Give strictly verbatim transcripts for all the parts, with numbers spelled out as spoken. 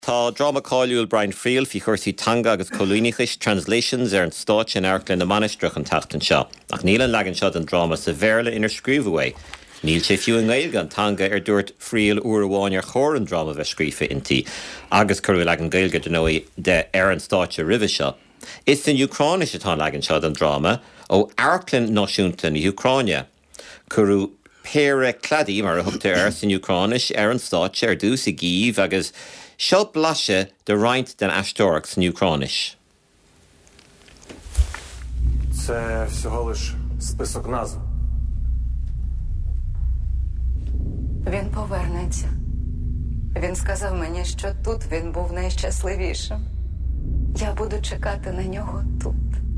Tá drama cáiliúil Brian Friel fi chuirsaí tanga agus colúnichis translations ar an stáit in airclin na manistrach an tachtan seo. Ach níl an legan seo an drama sa bhéirle inar scríomhaway. Níl sé fiú an gailge an tanga ar dúirt Friel uair amháin ar chóir an drama bheith scríofa intí, agus curú legan gailge denóí de ar an stáit a ribhe seo. Is in Ucráine atá legan seo an drama ó airclin náisiúnta na Ucráine. Curú Pere Claddí mar a thugta ar san Ucráinis ar an stáit ar dús i gíomh agus seo blase de roint den astóraach san Ucráinis. Це всього лиш список назв. Він повернеться. Він сказав мені, що тут він був найщасливішим. Я буду чекати на нього тут.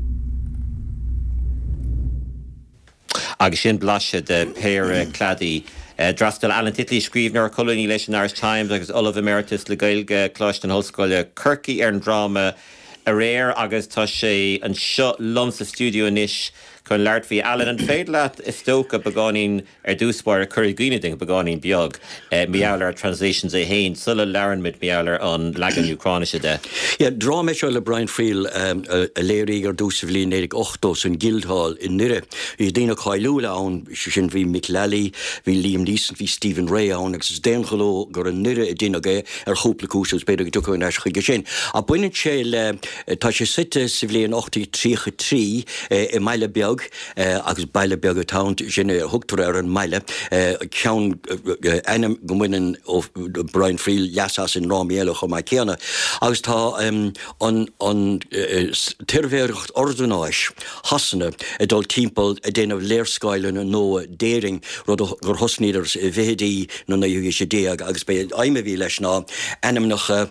Agus sin blase de Pere Claddí Uh, Drastal Alan Titley scríbnar colóní leis an Irish Times agus Olive Emeritus le gailge cláiste an hoscoile Kirky ar an drama a réir agus tá sé an seo lomsa studio inis chun leart bhí Alan an féad leat is tóca begáín ar dúspáir a chuir gúineding begáín beag uh, meálar translations é hain sulla learan mid meálar an legan Ucráineise de. Ja, drama seo le Brian Friel um, a, a léirí ar dúsa bhlíon éidir ochtos in Guildhall in Nire. Bhí déanana cáiliúla ann sin bhí Mick Lally, bhí Liam Neeson, bhí Stephen Ray ann agus déanachaló gur an Nire i dtíana gé ar chúpla cúsas beidir go tucha an eis chuige sin. A buineann sé le tá sé site sa bhléon ochtaí trícha trí i Maile Beag Uh, agus baile beag a town sinne hugtar ar an meile uh, ceann uh, enam go muinean ó Brian Friel leasas in rámiéile go mai céanna agus tá um, an, an uh, tirmhéireacht ordináis hasanna a dul timpeall a déanamh léirscáileanna nó déing rud gur hosníidirs i bhéidí nó na dhéag sé déag agus be aimime bhí leis ná enam nach uh,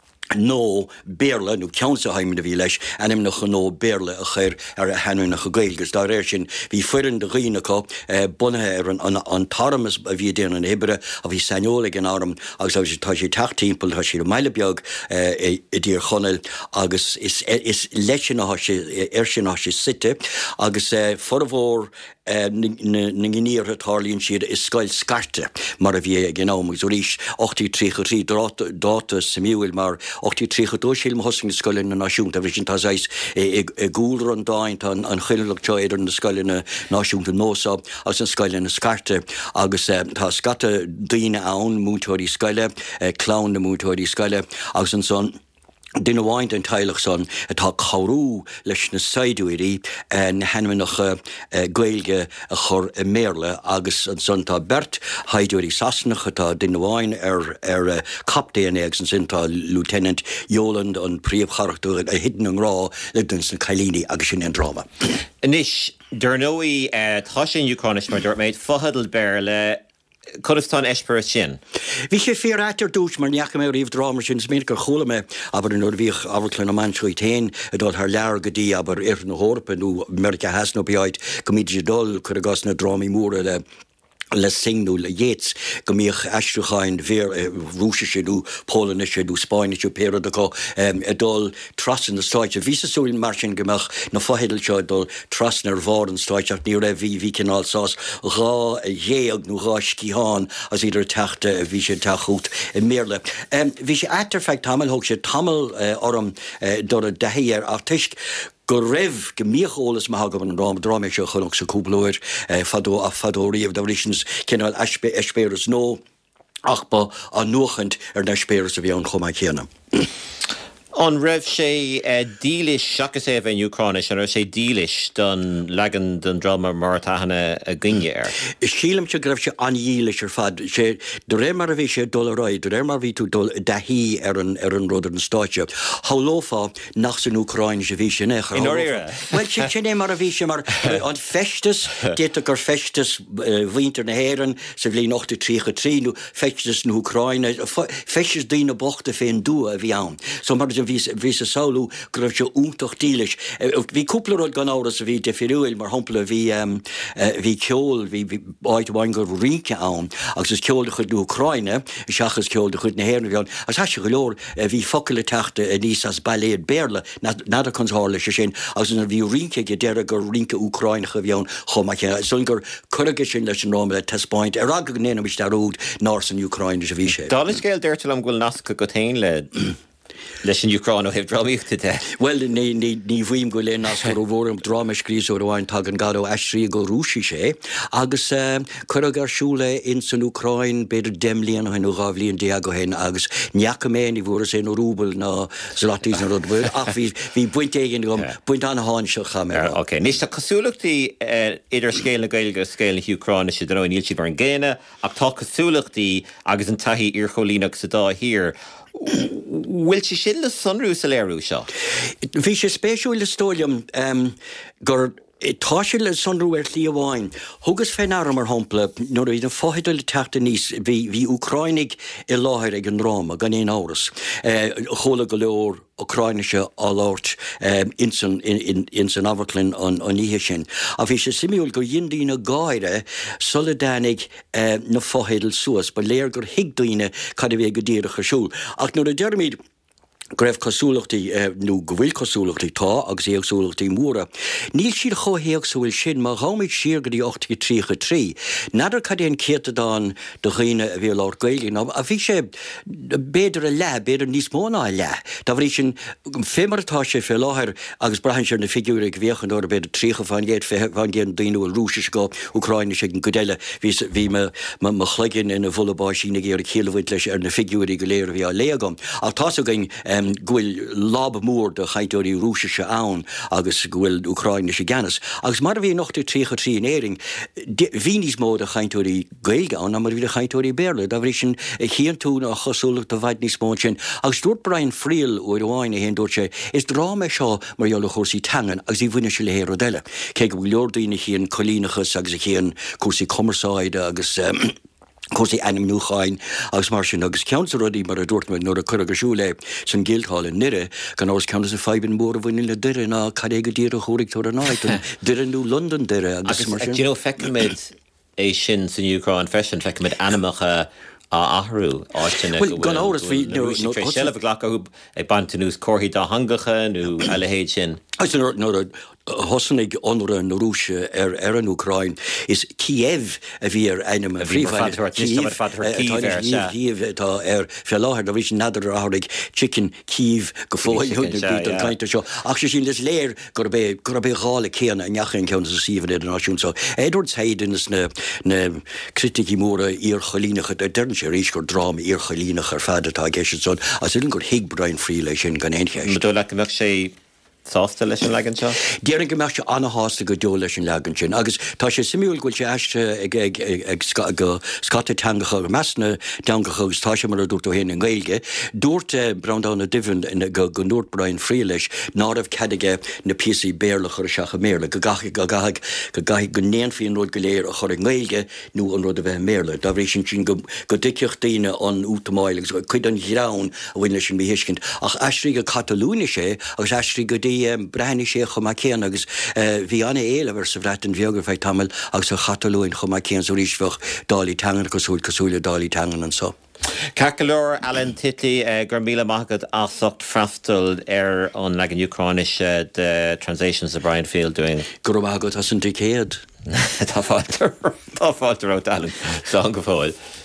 nó béirle nó ceansa haimime bhí leis anim nach nó béirle a chuir ar a henú nach gailgus dá réir sin bhí fuirin de rianeá bunathe ar an, an, an tarmas a bhí déana an ébre a bhí seinolaigh an arm agus agus tá sé teachtimppel tá sé meile beag i dtír chonel agus is, is leisin ar sin sé site agus formhór na gníir tálíonn siad is scoil scarte mar a bhí gnámgus ó ríis ochtaí trícha trí dáta Samuel mar ochtaí trícha dóisiil hosing na scoilin na náisiúnta bhí sin tá éis i gúlar an dáint an chuileach teidir na scoilin na náisiúnta nósa agus an scoilin na scarte agus tá scata daoine ann mútóirí scoile clán na mútóirí scoile agus an son Dina bhaint an teilech son atá choirú leis na saidúirí na henime nach gailge a chur i méle agus an son tá bert haidúirí sasnach atá dina bhain ar ar captéan ag san sin tá Lieutenant Yoland an príomhcharachú a hidden an rá le dun san cailíní agus sin an drama. Inis durnóí tá sin Ucráinis mar dúirt méid fahadal bear le Kurdistan Eshper sin. Bhí sé fear aitar dús mar neach mé riomh drámar sin smír gur chola me aber an bhíh abharclan am ansúid tain a dul th lear go dtí aber ar na hórpa nó America has no beáid go míid sé dul chur a gas na drámaí móra le le singú le Yates go míoch eistruchain bhéir rúise séú Pólane séú Spáine séú péra go a dul trasan na stáit a ví súil mar sin gomach na fohédal seo dul trasan ar bhar an stáiteach ní raibh hí hí cinál sás rá a dhéag nó rá scíán as idir teachta a bhí sé teachút i méle. Bhí sé eitarfeith tamil thug sé tamil orm do a dehéir ach tuisc go raibh go míocholalas má go an rám dráme seo chunach sa cúplair fadó a fadóíomh dorisins cinál eispéras nó ach ba an nuachant ar na spéras a bhí an chomá chéanam. An raibh sé dílis seachas é bheith Ucráinis an raibh sé dílis don legan don drama mar tahanana a gine ar. Is sílam se greibh sé anílis ar fad sé do ré mar a bhí sé dul aráid, do ré mar bhí tú dul dahí ar an ar an rud an stáitse. Há lófa nach san Ucráinis a bhí sin éach. In áire? Well, sin sin é mar a bhí sé mar an festas, déta gur festas bhíntar na héireann sa bhí ochtaí trícha trí nó festas na Ucráine, festas dína bochta féin dú a bhí ann. So mar bhí vis vis saulu graf jo úntoch dílis vi kupler gan áras vi de firuil mar hopla vi um, uh, vi kjol vi vi bait wangur rike aan agus is kjol de de Ukraine schachs kjol de goed na herne gaan as has geloor vi fokkele tachte nisas ballet berle na na de konsorle sin as een vi rike ge der go rike Ukraine gevion choma sulger kurgesin leis normal test point er ag nenne mis daar road northern Ukraine is vi sé Dal is geel dertel am gwil naska go tain le leis an Ukraine heb dramíochtta de. Well ní ní ní bhuiim go le nas go bhórm dramaiscrís ó bháin tag an gado eistrí go rúsí sé agus chugar siúla in san Ucrain beidir demlíon hen gáhlíonn de go hen agus neacha mé ní bhór sé nó rúbal ná zlatí na rudbud ach bhí bhí buint éigen gom buint an háin seo chamé. Ok, níos tá cosúlachtaí idir scéal na gailge scéal na Ucraine sé don níl si bar an ggéine ach tá cosúlachtaí agus an taithí ar cholínach sa dá hir. Will she sin le sunrú sa léirú seo? Bhí sé spéisiúil le stóliam um, gur táisiil le sunrú ar tlí amháin. Thugus féin aram ar hompla, nuair iad an fáidir le teachta níos, bhí bhí Ucrainig i láthir ag an ráma, gan éon áras. Chola go leor Ukrainise áláirt um, in san in, in, in san Aberclin an an ihe sin. A bhí sé simúil go dhéondína gáire solidánig uh, na fáidir suas, ba léir gur hiagdaoine cad a bheith go dtíire chasúil. Ach nuair a dearmid Greibh cosúlachtaí nó go bhfuil cosúlachtaí tá agus éag súlachtaí móra. Níl siad chóhéag súil sin má gháid siar go dtí ochtaí trícha trí. Nadidir cad éon céta dáin do chéine a bhíal ár gailín a bhí sé béidir a le, béidir níos móna a le. Tá bhrí sin fémartá sé fé láthir agus brahann sé na figiúra go bhéchan ó beidir trícha fan géad fan géan daoine rúsis go Ucraine sé an godéile hí me chluiginn ina bhulabá sína géar chéalhhaid leis ar na figiúí go léir bhí a léagam. A tá gain Um, gwil lab mór de chaintóí rúsise ann agus gwil Ucraine se gannas. Agus mar bhí noch de trícha trí in éing, vínis mód a chaintóí gailge an, mar bhí a chaintóí béle, da bhrí sin chéan tún a chosúlacht a bhaid níos mód sin. Agus dúirt Brian Friel ó Rháine hen dúirt sé, is dráme seo mar jola chósaí tangan agus í bhuine se le héir o deile. Cé go bhfuil leordaoine chéan colínachas agus a chéan cuasaí commerceáide agus um, Cosí anim núchain agus mar sin agus ceansa rudí mar a dúirtma nó a chur agus siúla san gildháil in nire gan ás ceantas a fáibin mór a bhaine le dire ná cad é go dtír a chóirigtóir an áit an direanú London dire agus mar sin. Agus, you know, fecimid é sin san Ucraine fesin fecimid animacha a ahrú áitina well, gan áras bhí sellh ghlacha ag bantanús cóthaí dá hangacha nó eilehéid sin. As nó nó hosannig onra na Rússe ar ar an Ucrain is Kiev a bhí ar einam a bhríomh tá ar fé láthir a bhí sin nadidir áthraigh chicken Kiev go fóil an caiinte seo. Ach sé sin is léir gur bé gur bé gála céanna neachan ceanna sa síomh idir náisiún so. Edward Hayden's na na criticí móra ír cholínacha a dern sé rís gur drám ír cholínach ar fadatá geisi son as iln gur hiig Brian Friel lei sin gan éincheist. Dó le go sé sásta leis an legan seo? Déann go meiste anna hásta go dó leis an legan sin, agus tá sé simúil goil sé eiste ag go scata teangacha go measna teangacha agus tá sé mar a dúirt ó héin an gailge, dúirt bradána divan go go Nord Brian Friel leis náramh cedige na písaí béarlach ar seacha méle, go gacha go gacha go gacha go néanfaíon rud go léir a chur an gailge nó an rud a bheith méle. Dá bhrí sin sin go diciocht daine an útamáilegus go chuid an ghirán a bhain leis an bhíhiiscint ach eistrí go Catalúna sé agus eistrí go Brehni sé chumá céan agus bhí anna éilehar sa bhreatain bheogur feid tamil agus a Chatalúin chumá céan sa rísfach dálí tangan cosúil cosúile dálí tangan an so. Cacolor Alan Titley gur míle maigad asocht freastal ar an legan Ucrainish the translations of Brian Field doing. Gur maigad as an decéad. Tá fáiltar tá fáiltar ó Alan, so an go fáil.